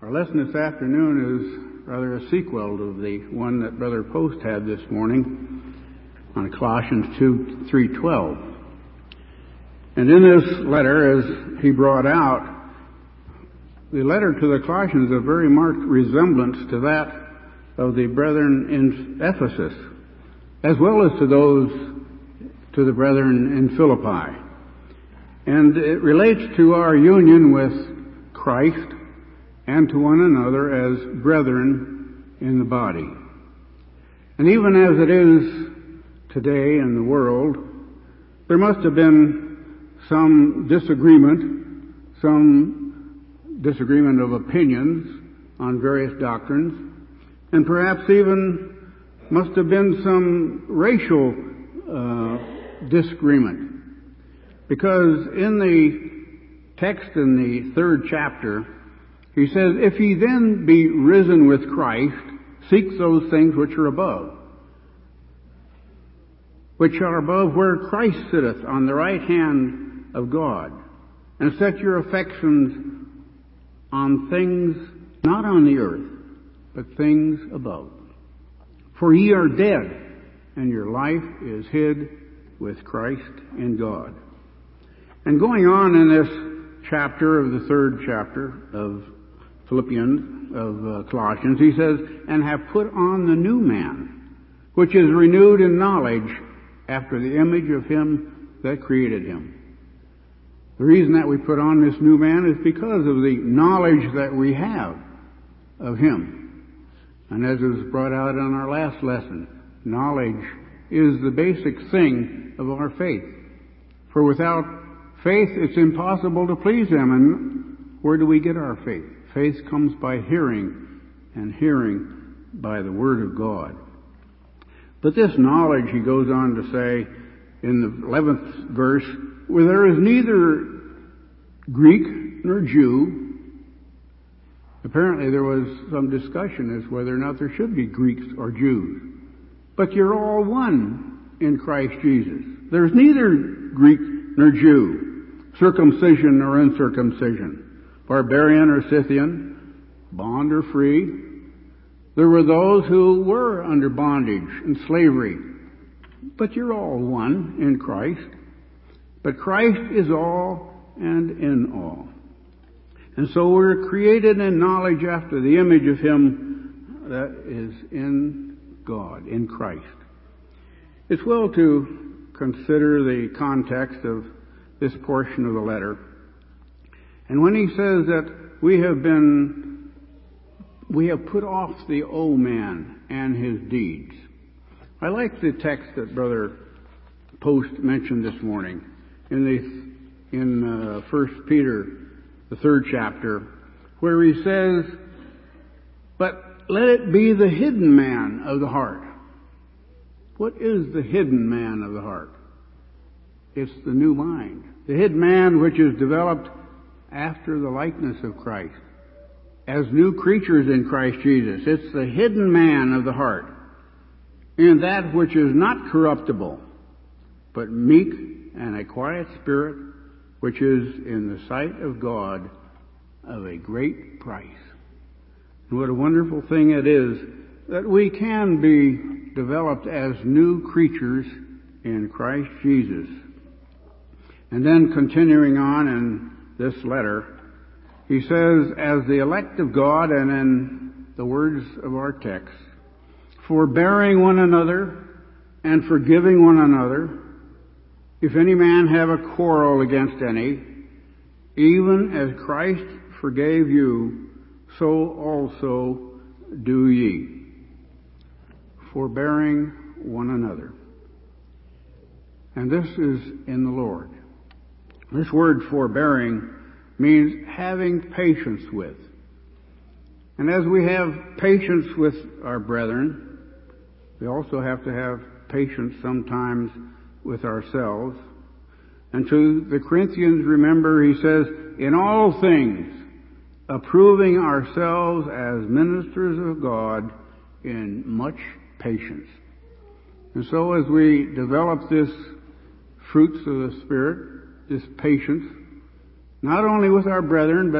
Our lesson this afternoon is rather a sequel to the one that Brother Post had this morning on Colossians 3:12. And in this letter, as he brought out, the letter to the Colossians is a very marked resemblance to that of the brethren in Ephesus, as well as to the brethren in Philippi. And it relates to our union with Christ and to one another as brethren in the body. And even as it is today in the world, there must have been some disagreement of opinions on various doctrines, and perhaps even must have been some racial disagreement. Because in the text in the 3rd chapter, he says, "If ye then be risen with Christ, seek those things which are above where Christ sitteth on the right hand of God, and set your affections on things not on the earth, but things above. For ye are dead, and your life is hid with Christ in God." And going on in this chapter of the 3rd chapter of Colossians, he says, "And have put on the new man, which is renewed in knowledge after the image of him that created him." The reason that we put on this new man is because of the knowledge that we have of him. And as was brought out in our last lesson, knowledge is the basic thing of our faith. For without faith, it's impossible to please him. And where do we get our faith? Faith comes by hearing, and hearing by the Word of God. But this knowledge, he goes on to say in the 11th verse, "where there is neither Greek nor Jew." Apparently there was some discussion as whether or not there should be Greeks or Jews. But you're all one in Christ Jesus. There's neither Greek nor Jew, circumcision nor uncircumcision, barbarian or Scythian, bond or free. There were those who were under bondage and slavery. But you're all one in Christ. But Christ is all and in all. And so we're created in knowledge after the image of him that is in God, in Christ. It's well to consider the context of this portion of the letter. And when he says that we have put off the old man and his deeds. I like the text that Brother Post mentioned this morning in 1 Peter, the 3rd chapter, where he says, "But let it be the hidden man of the heart." What is the hidden man of the heart? It's the new mind. The hidden man which is developed after the likeness of Christ, as new creatures in Christ Jesus. It's the hidden man of the heart, in that which is not corruptible, but meek and a quiet spirit, which is in the sight of God of a great price. And what a wonderful thing it is that we can be developed as new creatures in Christ Jesus. And then continuing on in this letter, he says, "As the elect of God," and in the words of our text, "forbearing one another and forgiving one another, if any man have a quarrel against any, even as Christ forgave you, so also do ye." Forbearing one another. And this is in the Lord. This word forbearing means having patience with. And as we have patience with our brethren, we also have to have patience sometimes with ourselves. And to the Corinthians, remember, he says, "In all things, approving ourselves as ministers of God in much patience." And so as we develop this fruits of the Spirit, this patience, not only with our brethren, but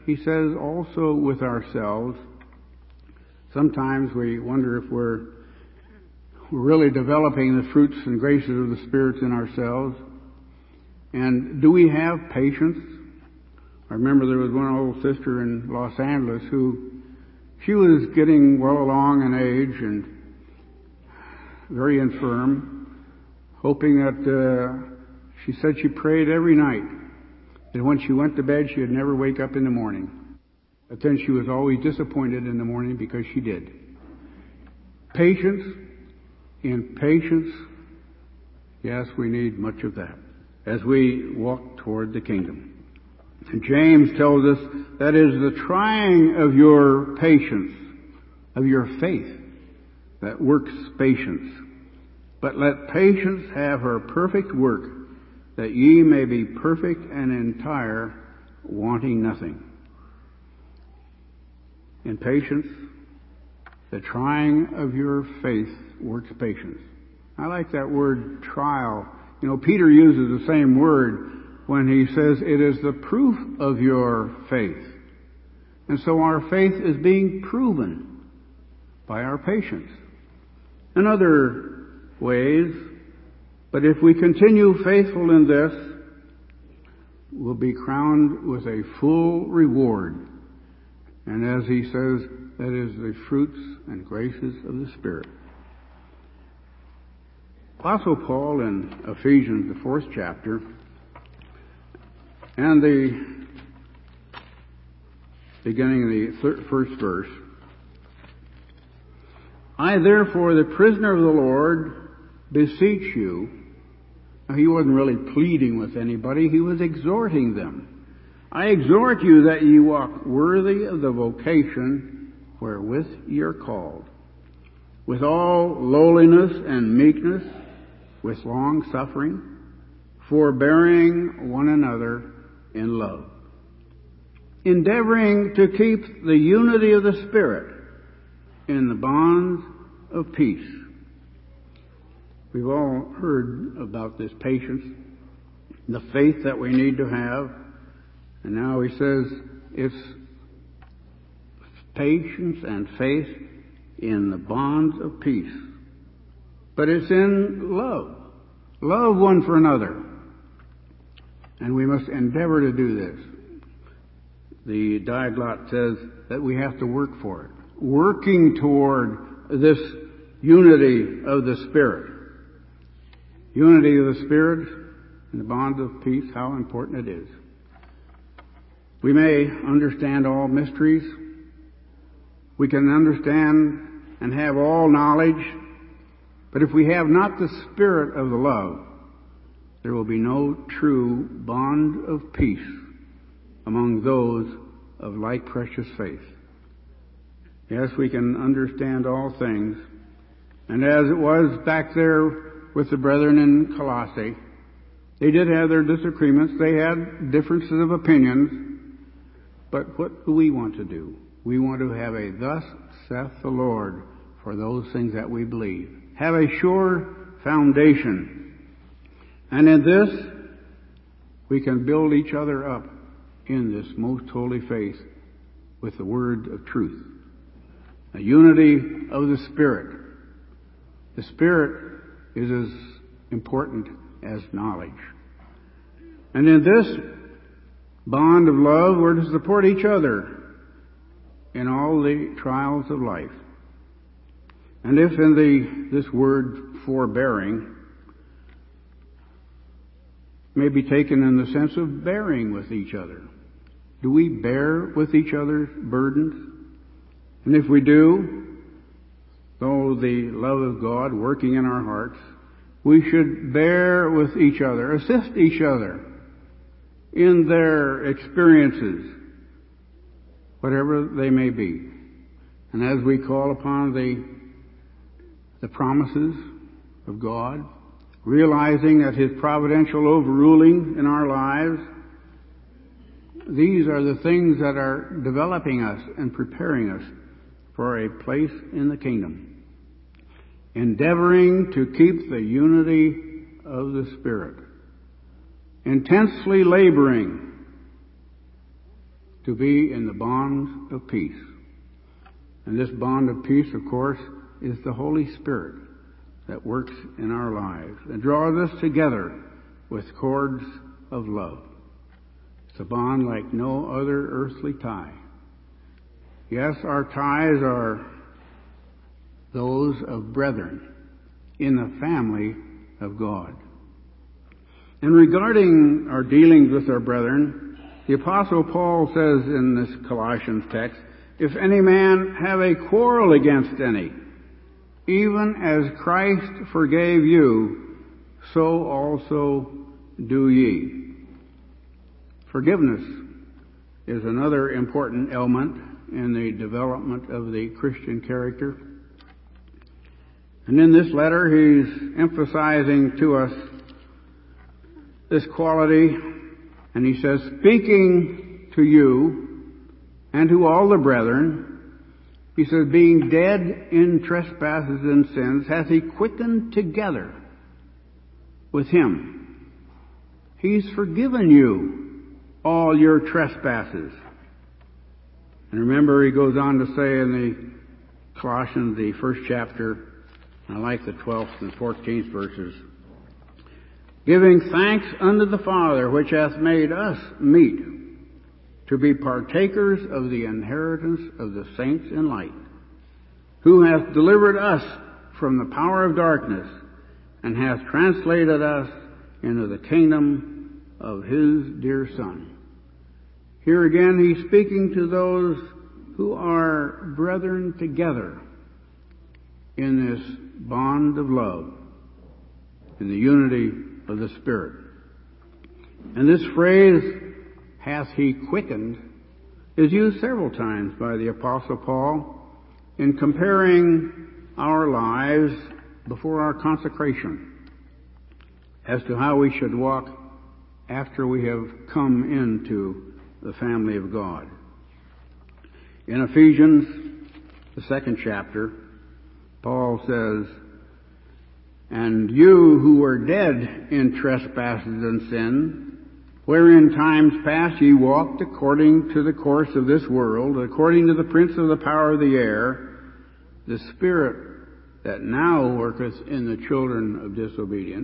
he says also with ourselves. Sometimes we wonder if we're really developing the fruits and graces of the Spirit in ourselves. And do we have patience? I remember there was one old sister in Los Angeles who, she was getting well along in age and very infirm, hoping that, she said she prayed every night. And when she went to bed, she would never wake up in the morning. But then she was always disappointed in the morning because she did. Patience. In patience, yes, we need much of that as we walk toward the kingdom. And James tells us that is the trying of your patience, of your faith, that works patience. But let patience have her perfect work, that ye may be perfect and entire, wanting nothing. In patience, the trying of your faith works patience. I like that word trial. You know, Peter uses the same word when he says it is the proof of your faith. And so our faith is being proven by our patience. In other ways, but if we continue faithful in this, we'll be crowned with a full reward. And as he says, that is the fruits and graces of the Spirit. Apostle Paul in Ephesians, the 4th chapter, and the beginning of the first verse, I therefore, the prisoner of the Lord, beseech you. Now, he wasn't really pleading with anybody, he was exhorting them. I exhort you that ye walk worthy of the vocation wherewith you're called, with all lowliness and meekness, with long suffering, forbearing one another in love, endeavoring to keep the unity of the Spirit in the bonds of peace. We've all heard about this patience, the faith that we need to have, and now he says it's patience and faith in the bonds of peace. But it's in love. Love one for another. And we must endeavor to do this. The Diaglott says that we have to work for it. Working toward this unity of the Spirit. Unity of the Spirit and the bonds of peace, how important it is. We may understand all mysteries. We can understand and have all knowledge. But if we have not the spirit of the love, there will be no true bond of peace among those of like precious faith. Yes, we can understand all things. And as it was back there with the brethren in Colossae, they did have their disagreements. They had differences of opinions. But what do we want to do? We want to have a thus saith the Lord for those things that we believe. Have a sure foundation. And in this, we can build each other up in this most holy faith with the word of truth. A unity of the Spirit. The Spirit is as important as knowledge. And in this bond of love, we're to support each other in all the trials of life. And if in this word forbearing may be taken in the sense of bearing with each other. Do we bear with each other's burdens? And if we do, though the love of God working in our hearts, we should bear with each other, assist each other in their experiences, whatever they may be. And as we call upon the promises of God, realizing that His providential overruling in our lives, these are the things that are developing us and preparing us for a place in the kingdom. Endeavoring to keep the unity of the Spirit. Intensely laboring to be in the bond of peace. And this bond of peace, of course, is the Holy Spirit that works in our lives and draws us together with cords of love. It's a bond like no other earthly tie. Yes, our ties are those of brethren in the family of God. And regarding our dealings with our brethren, the Apostle Paul says in this Colossians text, if any man have a quarrel against any, even as Christ forgave you, so also do ye. Forgiveness is another important element in the development of the Christian character. And in this letter, he's emphasizing to us this quality, and he says, speaking to you and to all the brethren, he says, being dead in trespasses and sins, hath he quickened together with him. He's forgiven you all your trespasses. And remember, he goes on to say in the Colossians, the first chapter, I like the 12th and 14th verses, giving thanks unto the Father, which hath made us meet to be partakers of the inheritance of the saints in light, who hath delivered us from the power of darkness, and hath translated us into the kingdom of his dear Son. Here again he's speaking to those who are brethren together in this bond of love, in the unity of the Spirit. And this phrase, hath he quickened, is used several times by the Apostle Paul in comparing our lives before our consecration as to how we should walk after we have come into the family of God. In Ephesians, the 2nd chapter, Paul says, and you who were dead in trespasses and sin, wherein times past ye walked according to the course of this world, according to the prince of the power of the air, the spirit that now worketh in the children of disobedience,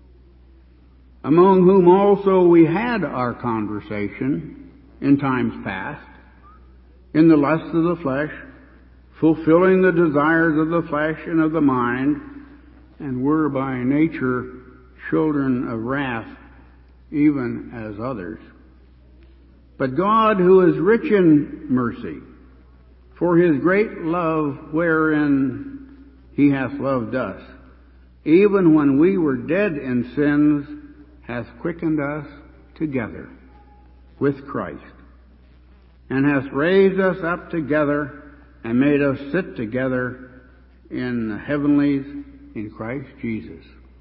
among whom also we had our conversation in times past, in the lusts of the flesh, fulfilling the desires of the flesh and of the mind, and were by nature children of wrath, even as others. But God, who is rich in mercy, for his great love wherein he hath loved us, even when we were dead in sins, hath quickened us together with Christ, and hath raised us up together and made us sit together in the heavenlies in Christ Jesus.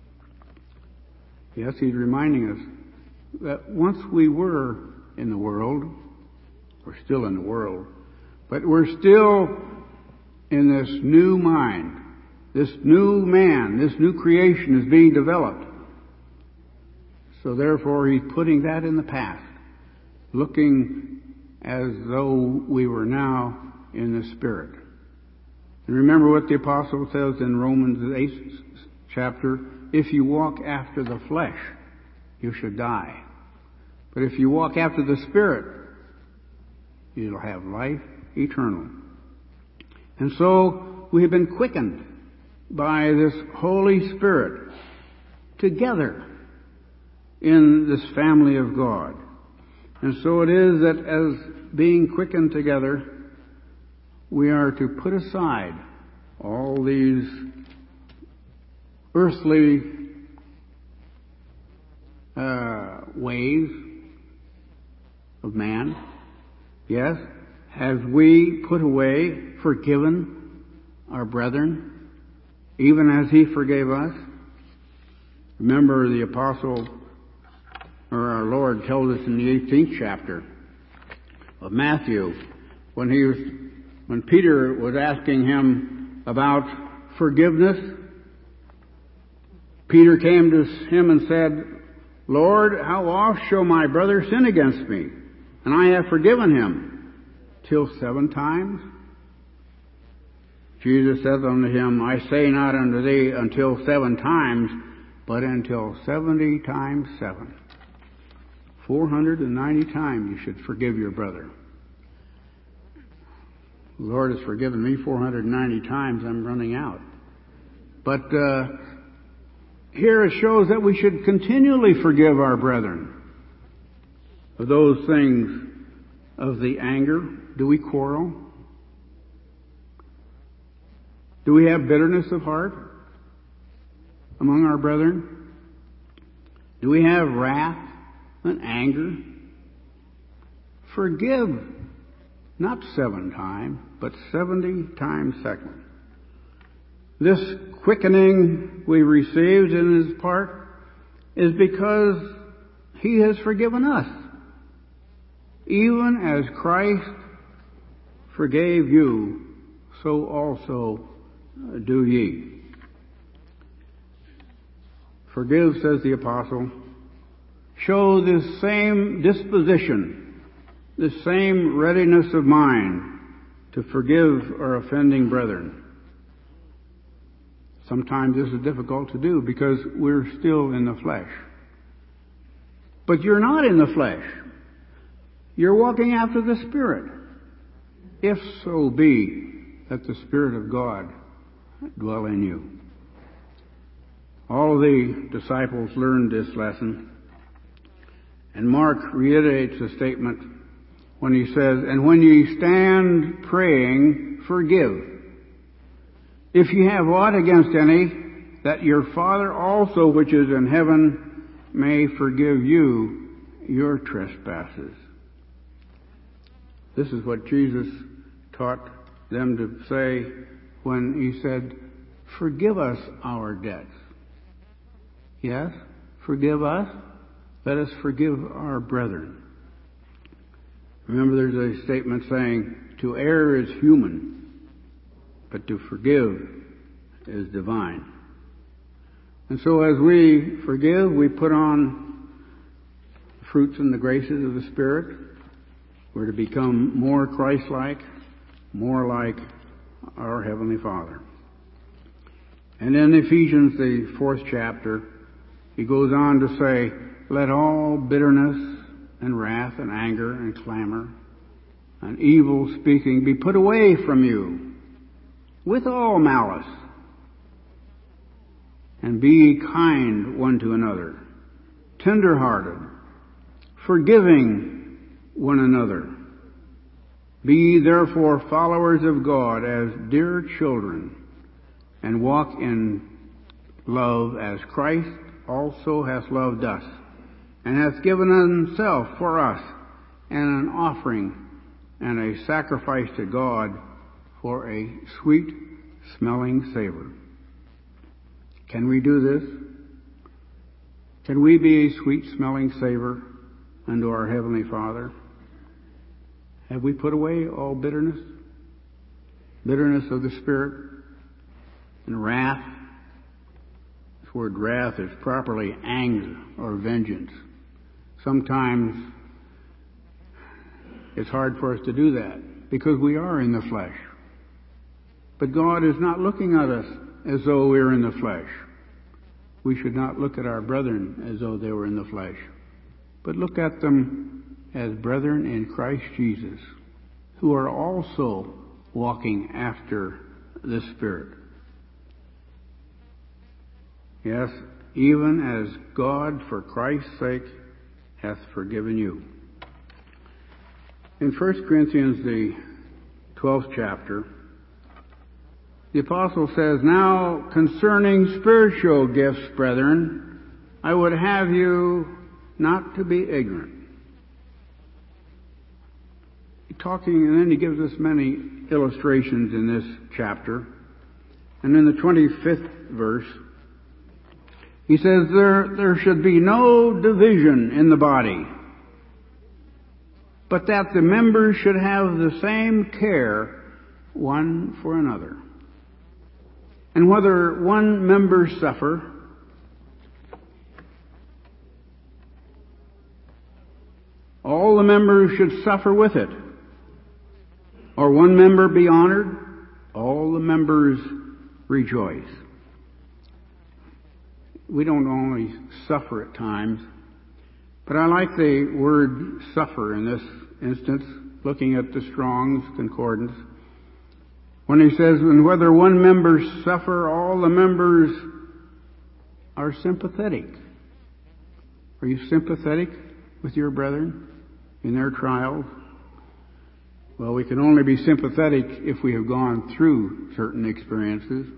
Yes, he's reminding us that once we were in the world, we're still in the world, but we're still in this new mind, this new man, this new creation is being developed. So therefore he's putting that in the past, looking as though we were now in the Spirit. And remember what the Apostle says in Romans 8th chapter, if you walk after the flesh, you should die. But if you walk after the Spirit, you'll have life eternal. And so we have been quickened by this Holy Spirit together in this family of God. And so it is that as being quickened together, we are to put aside all these earthly ways of man. Yes, as we put away, forgiven our brethren, even as he forgave us. Remember the apostle, or our Lord told us in the 18th chapter of Matthew, when Peter was asking him about forgiveness, Peter came to him and said, Lord, how oft shall my brother sin against me? And I have forgiven him till 7 times. Jesus saith unto him, I say not unto thee until 7 times, but until 70 times 7. 490 times you should forgive your brother. The Lord has forgiven me 490 times. I'm running out. But here it shows that we should continually forgive our brethren of those things of the anger. Do we quarrel? Do we have bitterness of heart among our brethren? Do we have wrath and anger? Forgive, not 7 times, but 70 times 7. This quickening we received in his part is because he has forgiven us. Even as Christ forgave you, so also do ye. Forgive, says the apostle. Show this same disposition, this same readiness of mind to forgive our offending brethren. Sometimes this is difficult to do because we're still in the flesh. But you're not in the flesh. You're walking after the Spirit. If so be that the Spirit of God dwell in you. All the disciples learned this lesson. And Mark reiterates the statement when he says, and when ye stand praying, forgive. If ye have aught against any, that your Father also which is in heaven may forgive you your trespasses. This is what Jesus taught them to say when he said, forgive us our debts. Yes, forgive us. Let us forgive our brethren. Remember, there's a statement saying, to err is human, but to forgive is divine. And so as we forgive, we put on the fruits and the graces of the Spirit. We're to become more Christ-like, more like our Heavenly Father. And in Ephesians, the 4th chapter, he goes on to say, let all bitterness and wrath and anger and clamor and evil speaking be put away from you with all malice. And be ye kind one to another, tender-hearted, forgiving one another. Be ye therefore followers of God as dear children, and walk in love as Christ also hath loved us, and hath given himself for us, and an offering and a sacrifice to God for a sweet-smelling savor. Can we do this? Can we be a sweet-smelling savor unto our Heavenly Father? Have we put away all bitterness? Bitterness of the Spirit and wrath. This word wrath is properly anger or vengeance. Sometimes it's hard for us to do that because we are in the flesh. But God is not looking at us as though we're in the flesh. We should not look at our brethren as though they were in the flesh, but look at them as brethren in Christ Jesus, who are also walking after the Spirit. Yes, even as God, for Christ's sake, hath forgiven you. In 1 Corinthians, the 12th chapter, the apostle says, now concerning spiritual gifts, brethren, I would have you not to be ignorant. And then he gives us many illustrations in this chapter. And in the 25th verse, he says, there should be no division in the body, but that the members should have the same care one for another. And whether one member suffer, all all the members should suffer with it. Or one member be honored, all the members rejoice. We don't only suffer at times, but I like the word suffer in this instance, looking at the Strong's Concordance, when he says, and whether one member suffer, all the members are sympathetic. Are you sympathetic with your brethren in their trials? Well, we can only be sympathetic if we have gone through certain experiences.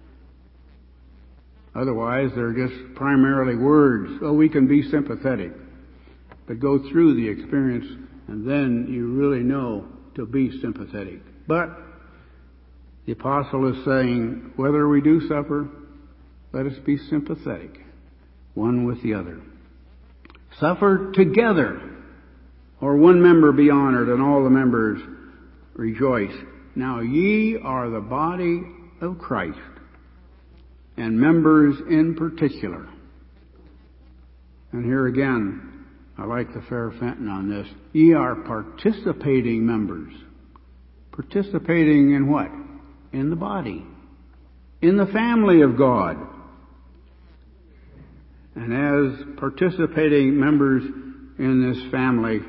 Otherwise, they're just primarily words. Oh, we can be sympathetic. But go through the experience, and then you really know to be sympathetic. But the apostle is saying, whether we do suffer, let us be sympathetic, one with the other. Suffer together, or one member be honored, and all the members rejoice. Now ye are the body of Christ, and members in particular. And here again, I like the Fair Fenton on this. Ye are participating members. Participating in what? In the body. In the family of God. And as participating members in this family,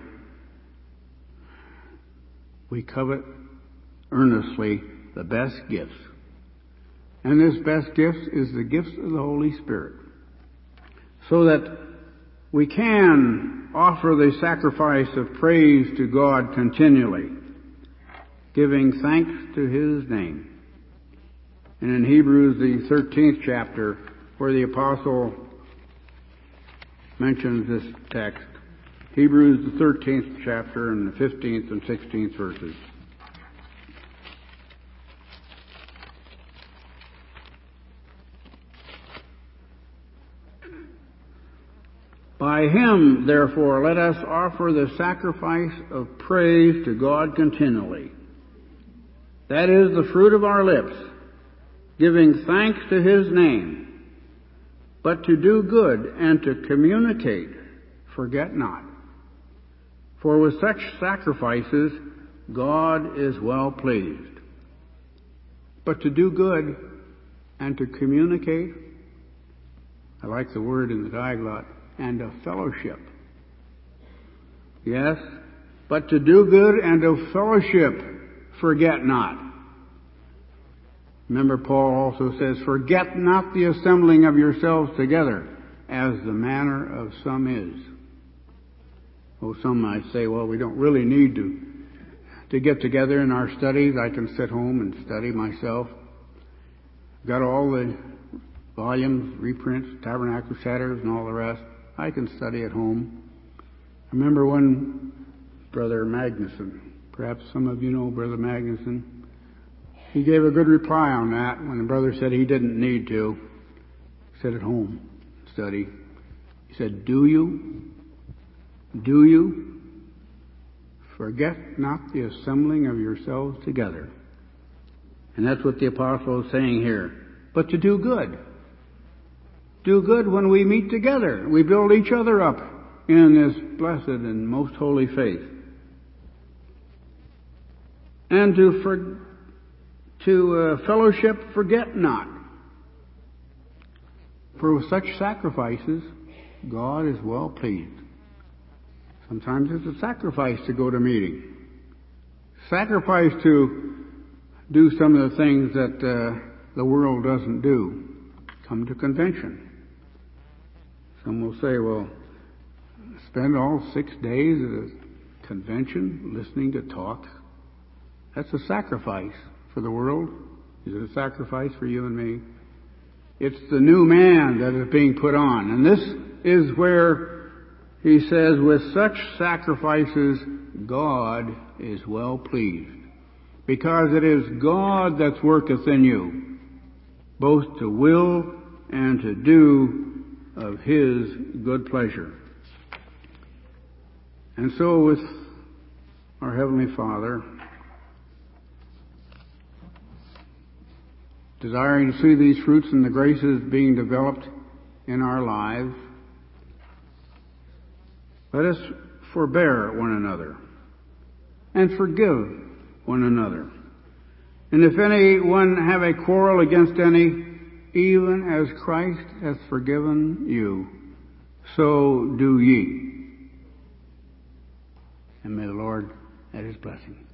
we covet earnestly the best gifts. And this best gift is the gifts of the Holy Spirit. So that we can offer the sacrifice of praise to God continually, giving thanks to His name. And in Hebrews, the 13th chapter, where the apostle mentions this text, Hebrews, the 13th chapter, and the 15th and 16th verses. By Him, therefore, let us offer the sacrifice of praise to God continually. That is the fruit of our lips, giving thanks to His name. But to do good and to communicate, forget not. For with such sacrifices, God is well pleased. But to do good and to communicate, I like the word in the Diaglott, and of fellowship. Yes, but to do good and of fellowship, forget not. Remember, Paul also says, forget not the assembling of yourselves together, as the manner of some is. Oh, some might say, well, we don't really need to get together in our studies. I can sit home and study myself. Got all the volumes, reprints, Tabernacle Shatters, and all the rest. I can study at home. I remember one Brother Magnuson, perhaps some of you know Brother Magnuson, he gave a good reply on that when the brother said he didn't need to sit at home, study. He said, do you forget not the assembling of yourselves together? And that's what the apostle is saying here. But to do good. Do good when we meet together. We build each other up in this blessed and most holy faith. And to fellowship, forget not. For with such sacrifices, God is well pleased. Sometimes it's a sacrifice to go to meeting. Sacrifice to do some of the things that the world doesn't do. Come to convention. Some will say, well, spend all 6 days at a convention listening to talks. That's a sacrifice for the world. Is it a sacrifice for you and me? It's the new man that is being put on. And this is where he says, with such sacrifices, God is well pleased. Because it is God that worketh in you, both to will and to do of His good pleasure. And so with our Heavenly Father, desiring to see these fruits and the graces being developed in our lives, let us forbear one another, and forgive one another. And if any one have a quarrel against any, even as Christ hath forgiven you, so do ye. And may the Lord add his blessing.